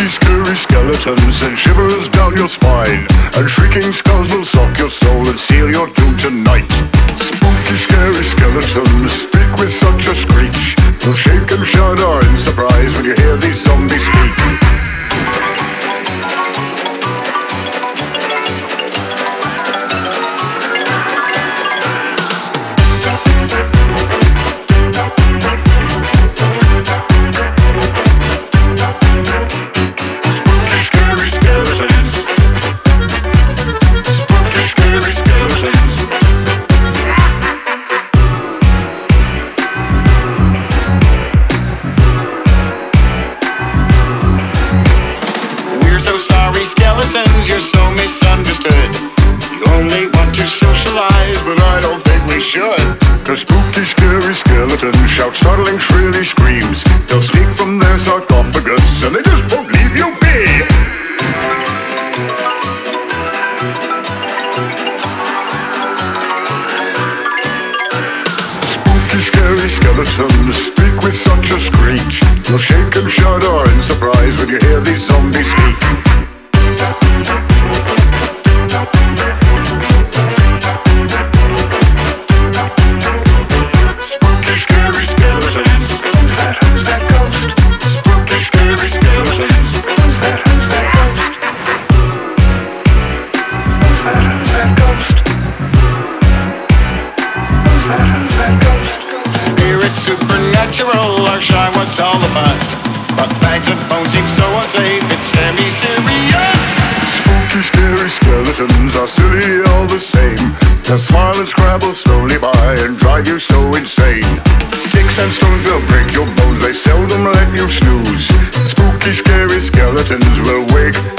Spooky, scary skeletons send shivers down your spine, and shrieking skulls will suck your soul and seal your doom tonight. Spooky, scary skeletons speak with such a screech, you'll shake and shudder in surprise when you hear these zombies speak. You're so misunderstood. You only want to socialize, but I don't think we should. The spooky, scary skeletons shout startling, shrilly screams. They'll sneak from their sarcophagus, and they just won't leave you be. Spooky, scary skeletons speak with such a screech, you'll shake and shudder in surprise when you hear these zombies speak. Supernatural, our shy, what's all of us? But bags and bones seem so unsafe, it's semi-serious. Spooky, scary skeletons are silly all the same. They'll smile and scrabble slowly by and drive you so insane. Sticks and stones will break your bones, they seldom let you snooze. Spooky, scary skeletons will wake